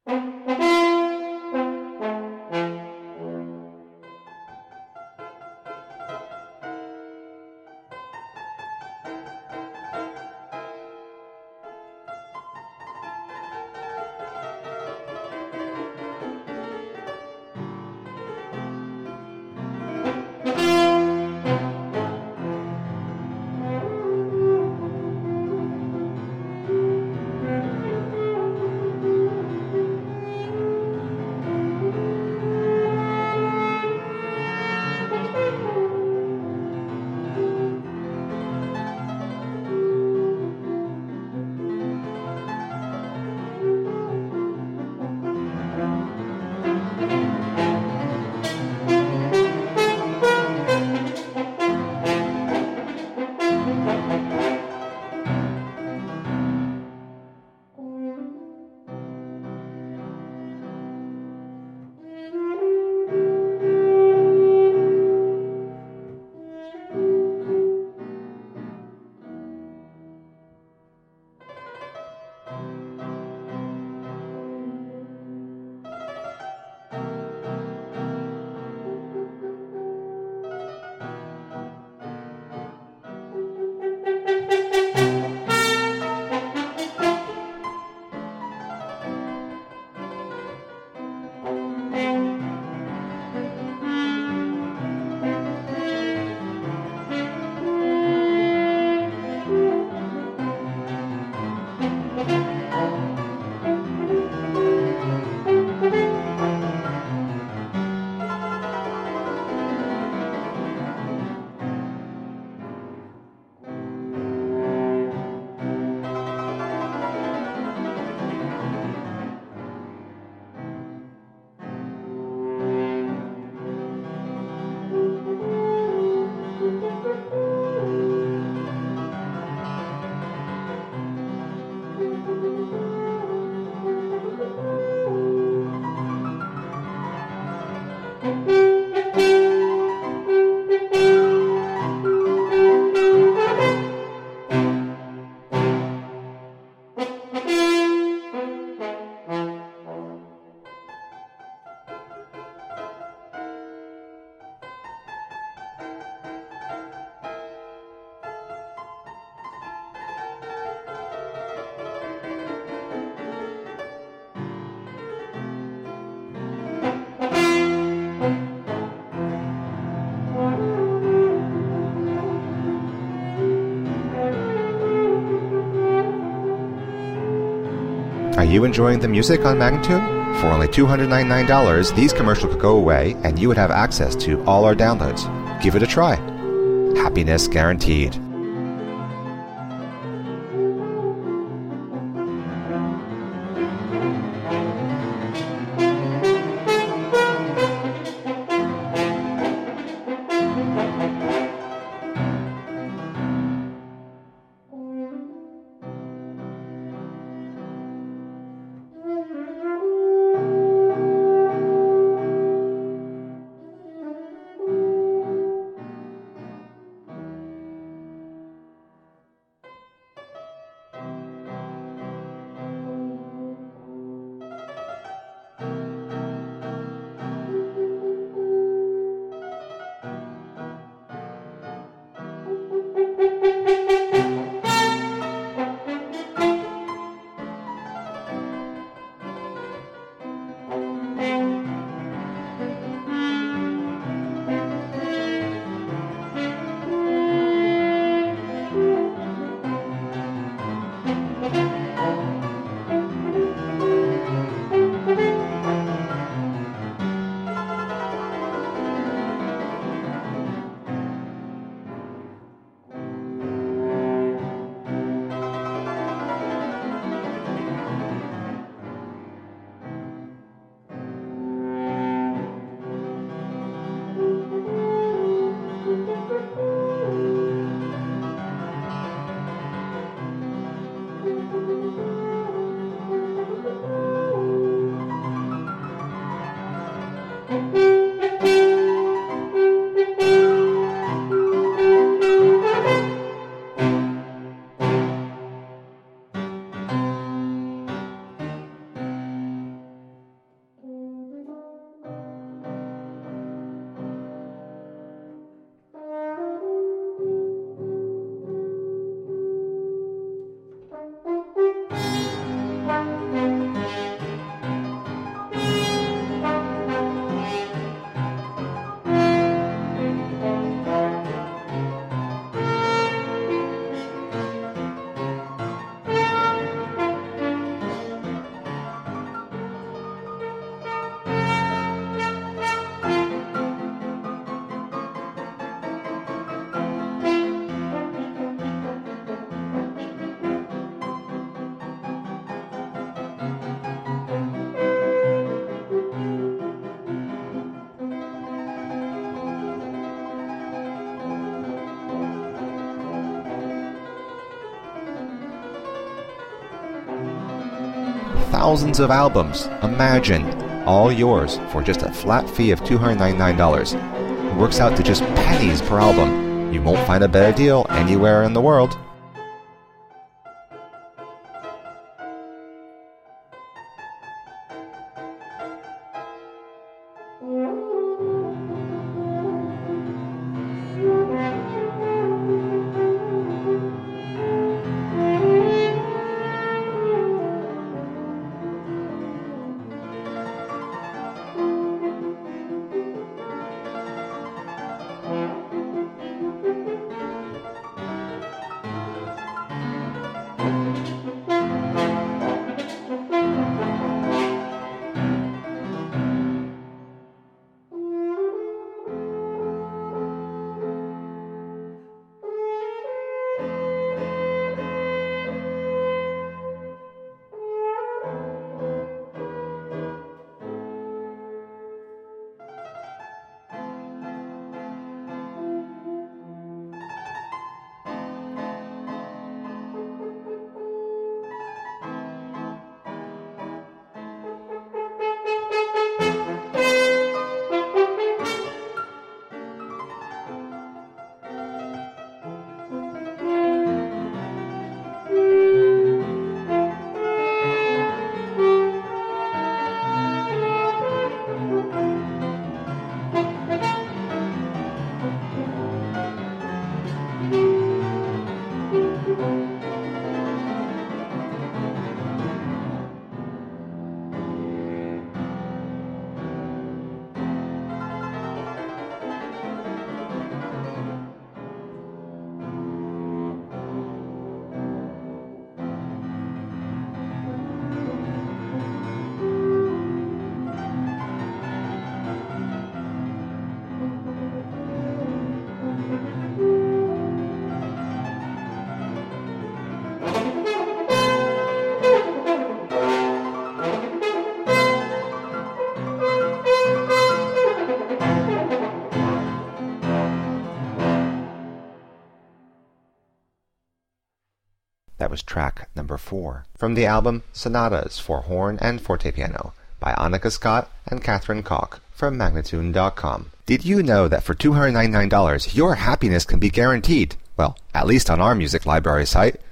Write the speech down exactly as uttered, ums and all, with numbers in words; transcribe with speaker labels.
Speaker 1: Are you enjoying the music on Magnatune? For only two hundred ninety-nine dollars, these commercials could go away and you would have access to all our downloads. Give it a try. Happiness guaranteed. thousands of albums. Imagine, all yours for just a flat fee of two hundred ninety-nine dollars. It works out to just pennies per album. You won't find a better deal anywhere in the world. That was track number four from the album Sonatas for Horn and Fortepiano by Annika Scott and Catherine Koch from Magnatune dot com. Did you know that for two hundred ninety-nine dollars your happiness can be guaranteed? Well, at least on our music library site.